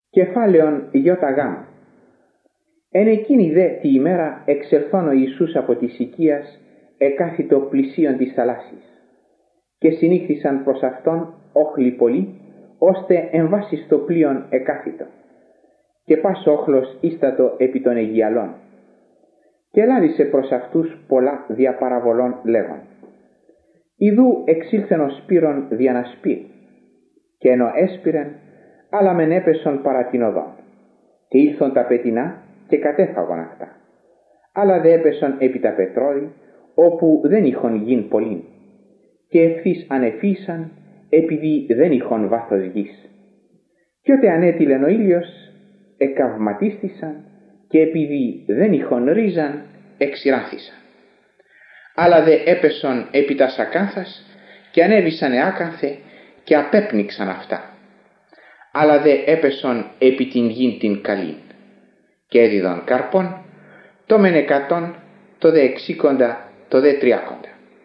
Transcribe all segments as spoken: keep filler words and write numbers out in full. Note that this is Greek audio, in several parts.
Κεφάλαιον ΙΓ. Εν εκείνη δε τη ημέρα εξελθών ο Ιησούς από της οικίας εκάθιτο πλησίον της θαλάσσης, και συνήχθησαν προς αυτόν όχλοι πολλοί, ώστε εν βάση στο πλοίον εκάθιτο, και πας όχλος ίστατο επί των Αιγιαλών. Και λάδισε προς αυτούς πολλά διαπαραβολών λέγον: Ιδού εξήλθεν ο Σπύρον δια να σπείρει, και ενώ έσπηρεν, αλλά μεν έπεσον παρά την οδόν, και ήλθον τα πετεινά και κατέφαγον αυτά, αλλά δε έπεσον επί τα πετρώδη, όπου δεν είχον γην πολλήν, και ευθύς ανεφύσαν, επειδή δεν είχον βάθος γης. Κι ότε ανέτειλεν ο ήλιος, εκαυματίστησαν, και επειδή δεν είχον ρίζαν, εξηράθησαν. Αλλά δε έπεσον επί τα σακάθας, και ανέβησαν εάκανθε, και απέπνιξαν αυτά. Αλλά δε έπεσον επί την γην την καλήν, και έδιδον καρπών, το μεν εκατόν, το δε εξήκοντα, το δε τριάκοντα.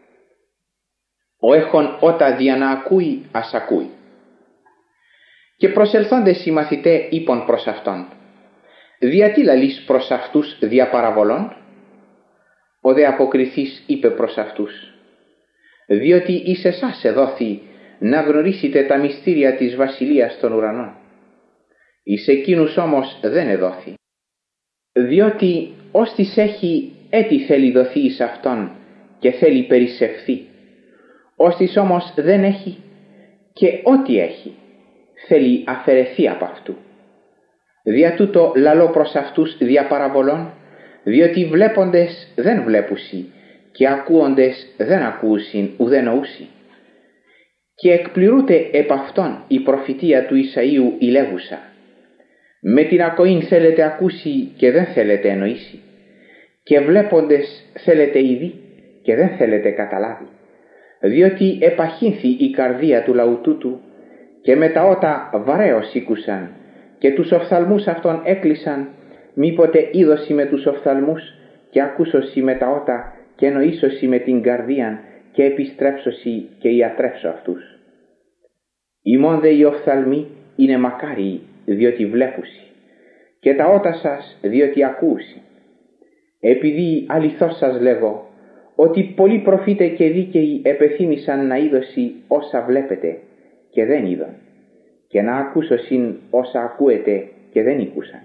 Ο έχων ότα δια να ακούει, ας ακούει. Και προσελθόντες οι μαθηταί είπον προς αυτόν: διατί λαλείς προς αυτούς δια παραβολών? Ο δε αποκριθής είπε προς αυτούς: διότι εις εσάς εδόθη να γνωρίσετε τα μυστήρια της βασιλείας των ουρανών. Εις εκείνους όμως δεν εδόθη, διότι όστις έχει έτι θέλει δοθεί εις αυτόν, και θέλει περισσευθεί. Όστις όμως δεν έχει, και ό,τι έχει θέλει αφαιρεθεί από αυτού. Δια τούτο λαλώ προς αυτούς δια παραβολών, διότι βλέποντες δεν βλέπουσι, και ακούοντες δεν ακούουσιν ουδέ νοούσι. Και εκπληρούται επ' αυτόν η προφητεία του Ισαΐου η λέγουσα: με την ακοήν θέλετε ακούσει και δεν θέλετε εννοήσει, και βλέποντες θέλετε ειδεί και δεν θέλετε καταλάβει, διότι επαχύνθη η καρδία του λαού τούτου, και με τα ότα βαρέως ήκουσαν, και τους οφθαλμούς αυτών έκλεισαν, μήποτε είδωσι με τους οφθαλμούς, και ακούσωσι με τα ότα, και νοήσωσι με την καρδίαν, και επιστρέψωσι και ιατρεύσω αυτούς. Ημών δε οι οφθαλμοί είναι μακάριοι, διότι βλέπουσι, και τα ότα σας διότι ακούουσι. Επειδή αληθώς σας λέγω, ότι πολλοί προφήτε και δίκαιοι επεθύμησαν να είδωσι όσα βλέπετε και δεν είδον, και να ακούσωσιν όσα ακούετε και δεν ήκουσαν.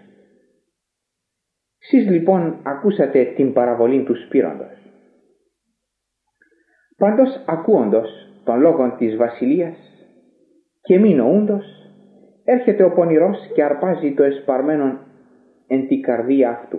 Σεις λοιπόν ακούσατε την παραβολή του σπείροντος. Πάντως ακούοντος των λόγων της βασιλείας και μη νοούντος, έρχεται ο πονηρός και αρπάζει το εσπαρμένον εν τη καρδία αυτού.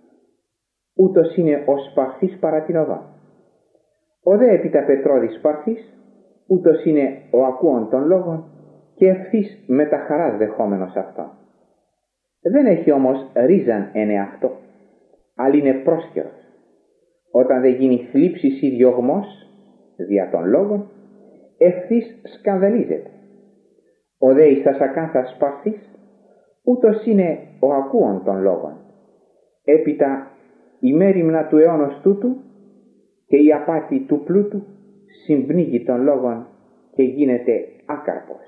Ούτως είναι ο σπαρθής παρά την οδόν. Ο δε επί τα πετρώδη σπαρθής, ούτως είναι ο ακούων των λόγων, και ευθύς με τα χαράς δεχόμενος αυτόν. Δεν έχει όμως ρίζαν εν εαυτό, αλλά είναι πρόσχερος. Όταν δεν γίνει θλίψης ή διωγμός δια των λόγων, ευθύς σκανδαλίζεται. Ο δε εις τα σακάθας σπαρθής, ούτως είναι ο ακούων των λόγων. Έπειτα η μέριμνα του αιώνος τούτου και η απάτη του πλούτου συμπνίγει των λόγων και γίνεται άκαρπος.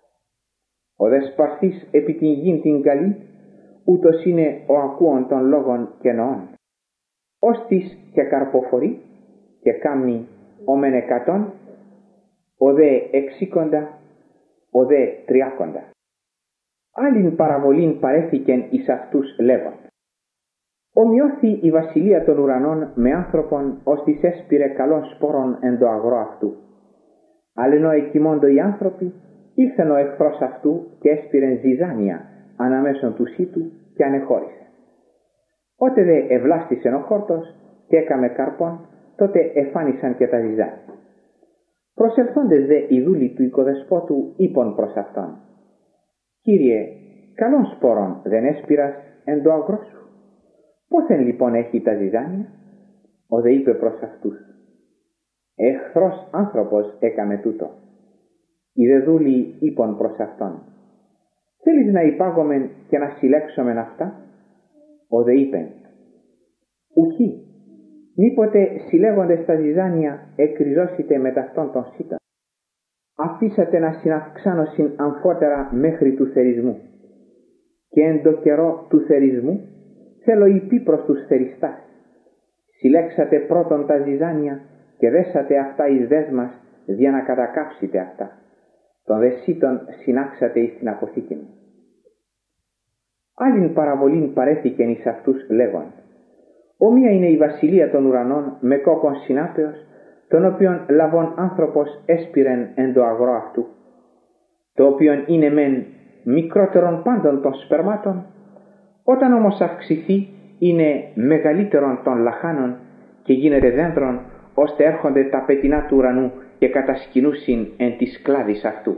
Ο δε σπαρθής επί την γην την καλή, ούτως είναι ο ακούων των λόγων και νοών. Όστις και καρποφορεί και κάμνει ο μεν εκατόν, ο δε εξήκοντα, ο δε τριάκοντα. Άλλην παραβολήν παρέθηκεν εις αυτούς λέγον: ομοιώθη η βασιλεία των ουρανών με άνθρωπον, ώστις έσπηρε καλών σπόρων εν το αγρό αυτού. Αλλά ενώ εκοιμώντο οι άνθρωποι, ήλθεν ο εχθρός αυτού και έσπηρεν ζυζάνια αναμέσων του σύτου και ανεχώρησε. Ότε δε ευλάστησεν ο χόρτος και έκαμε καρπών, τότε εφάνισαν και τα ζυζάνια. Προσελθόντες δε οι δούλοι του οικοδεσπότου είπον προς αυτόν: Κύριε, καλών σπόρων δεν έσπηρας εν το αγρό σου. Πόθεν λοιπόν έχει τα ζυζάνια? Ο δε είπε προς αυτούς: εχθρός άνθρωπος έκαμε τούτο. Οι δε δούλοι είπον προς αυτόν: θέλεις να υπάγομεν και να συλλέξομεν αυτά? Ο δε είπεν: ουχή, μήποτε συλλέγοντες τα ζυζάνια εκριζώσετε με ταυτόν των σύτων. Αφήσατε να συναυξάνωσιν αμφότερα μέχρι του θερισμού. και εν το καιρό του θερισμού θέλω υπή προς τους θεριστάς. Συλλέξατε πρώτον τα ζυζάνια και δέσατε αυτά εις δέσμας για να κατακάψετε αυτά. Τον δεσίτων συνάξατε εις την αποθήκη μου. Άλλην παραβολήν παρέθηκεν εις αυτούς λέγον: Όμοια είναι η βασιλεία των ουρανών με κόκκον συνάπεως, τον οποίον λαβών άνθρωπος έσπηρεν εν το αγρό αυτού, το οποίον είναι μεν μικρότερον πάντων των σπερμάτων, όταν όμως αυξηθεί είναι μεγαλύτερον των λαχάνων και γίνεται δέντρον, ώστε έρχονται τα πετεινά του ουρανού και κατασκηνούσιν εν της κλάδης αυτού.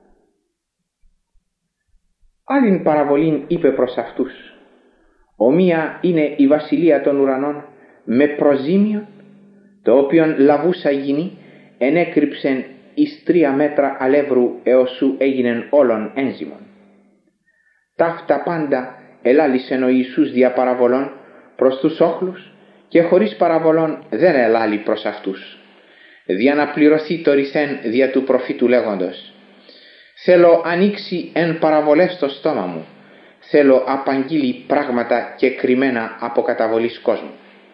Άλλην παραβολήν είπε προς αυτούς: Ομοία είναι η βασιλεία των ουρανών με προζήμιον, το οποίον λαβούσα γυνή ενέκρυψεν εις τρία μέτρα αλεύρου έως σου έγινεν όλων ένζυμων. Ταύτα πάντα ελάλησεν ο Ιησούς δια παραβολών προς τους όχλους και χωρίς παραβολών δεν ελάλει προς αυτούς, δια να πληρωθεί το ρηθέν δια του προφήτου λέγοντος: Θέλω ανοίξει εν παραβολές το στόμα μου, θέλω απαγγείλει πράγματα και κρυμμένα από καταβολής κόσμου.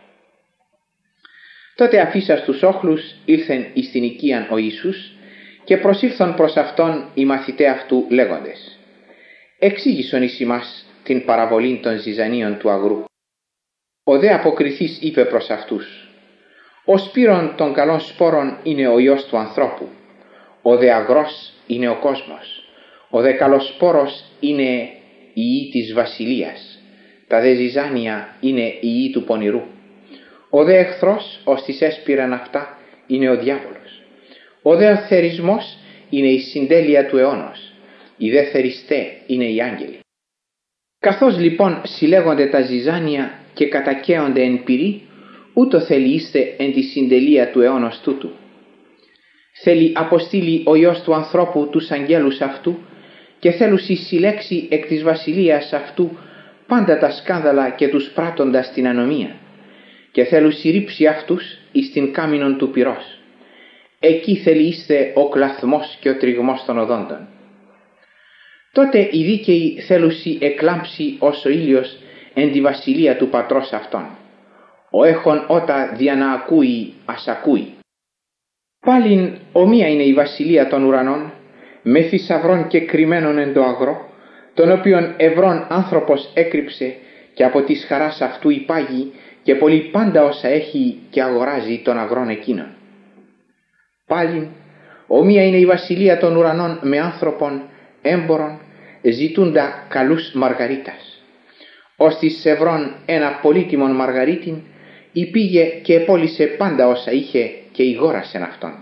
Τότε αφήσας τους όχλους ήλθεν εις την οικίαν ο Ιησούς και προσήλθον προς αυτόν οι μαθηταί αυτού λέγοντες: Εξήγησον εις ημάς την παραβολήν των ζυζανίων του αγρού. Ο δε αποκριθής είπε προς αυτούς: Ο σπύρον των καλών σπόρων είναι ο Υιός του ανθρώπου, ο δε αγρός είναι ο κόσμος, ο δε καλοσπόρος είναι η Υιή της βασιλείας, τα δε ζυζάνια είναι η Υιή του πονηρού. Ο δε εχθρός ως της έσπηραν αυτά είναι ο διάβολος. Ο δε θερισμός είναι η συντέλεια του αιώνος, οι δε θεριστέ είναι οι άγγελοι. Καθώς λοιπόν συλλέγονται τα ζυζάνια και κατακαίονται εν πυρή, ούτω θέλει είστε εν τη συντελεία του αιώνος τούτου. Θέλει αποστείλει ο Υιός του ανθρώπου τους αγγέλους αυτού και θέλουσι συλλέξει εκ της βασιλείας αυτού πάντα τα σκάνδαλα και τους πράττοντας την ανομία και θέλουσι ρίψει αυτούς εις την κάμινον του πυρός. Εκεί θέλει είστε ο κλαθμός και ο τριγμός των οδόντων. Τότε οι δίκαιοι θέλουσι εκλάμψει ως ο ήλιος εν τη βασιλεία του πατρός αυτών. Ο έχων ότα δια να ακούει ας ακούει. Πάλιν ομοία είναι η βασιλεία των ουρανών με θησαυρών και κρυμμένων εν το αγρό, τον οποίον ευρών άνθρωπος έκρυψε και από της χαράς αυτού υπάγει και πολύ πάντα όσα έχει και αγοράζει τον αγρόν εκείνον. Πάλιν ομοία είναι η βασιλεία των ουρανών με άνθρωπον έμπορων ζητούντα καλούς μαργαρίτας. Ως της ευρών ένα πολύτιμον μαργαρίτην υπήγε και επόλυσε πάντα όσα είχε και ηγόρασεν αυτόν.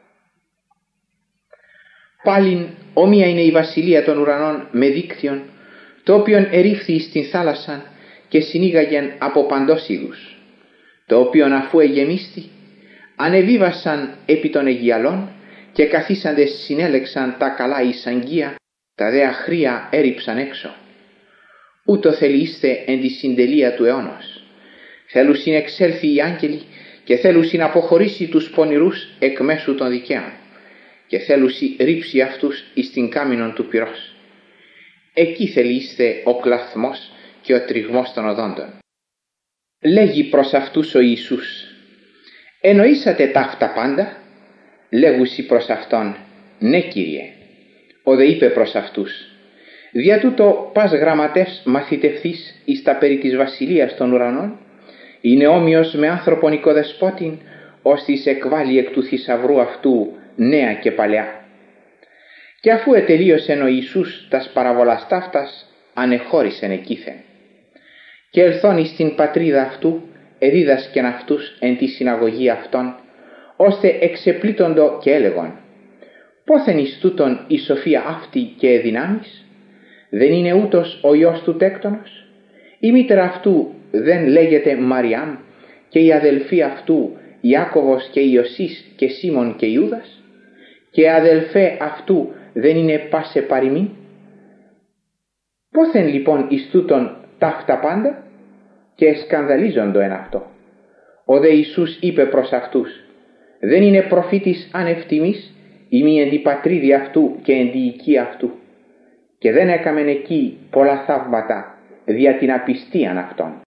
Πάλιν ομοία είναι η βασιλεία των ουρανών με δίκτυον, το οποίον ερήφθη στην θάλασσαν και συνήγαγεν από παντός είδους, το οποίον αφού εγεμίστη ανεβίβασαν επί των αιγιαλών και καθίσαντες συνέλεξαν τα καλά εις αγγεία, τα δε αχρία έριψαν έξω. Ούτω θελείστε εν τη συντελεία του αιώνος. Θέλουσιν εξέλθει οι άγγελοι και θέλουσιν αποχωρήσει τους πονηρούς εκ μέσου των δικαίων και θέλουσι ρίψει αυτούς εις την κάμινον του πυρός. Εκεί θελείστε ο κλαθμός και ο τριγμός των οδόντων. Λέγει προς αυτούς ο Ιησούς: Εννοήσατε ταύτα πάντα? Λέγουσι προς αυτόν: Ναι, Κύριε. Ο δε είπε προς αυτούς: Δια τούτο πας γραμματεύς μαθητευθείς εις τα περί της βασιλείας των ουρανών, είναι όμοιος με άνθρωπον οικοδεσπότην, ώστις εκβάλλει εκ του θησαυρού αυτού νέα και παλαιά. Και αφού ετελείωσεν ο Ιησούς τας παραβολάς ταύτας, ανεχώρησεν εκείθεν. Και ελθόν εις την πατρίδα αυτού, εδίδασκεν αυτούς εν τη συναγωγή αυτών, ώστε εξεπλήττοντο και έλεγον: Πόθεν εις τούτον η σοφία αυτή και εδυνάμεις? Δεν είναι ούτως ο Υιός του τέκτονος? Η μήτερα αυτού δεν λέγεται Μαριάμ και η αδελφή αυτού Ιάκωβος και Ιωσής και Σίμων και Ιούδας? Και αδελφέ αυτού δεν είναι πάσε παροιμήν? Πόθεν λοιπόν εις τούτον ταύτα πάντα? Και εσκανδαλίζοντο εν αυτό. Ο δε Ιησούς είπε προς αυτούς: Δεν είναι προφήτης άνευ τιμής ή μη εν τη πατρίδη αυτού και εν τη οικία αυτού? και δεν έκαμεν εκεί πολλά θαύματα δια την απιστίαν αυτών.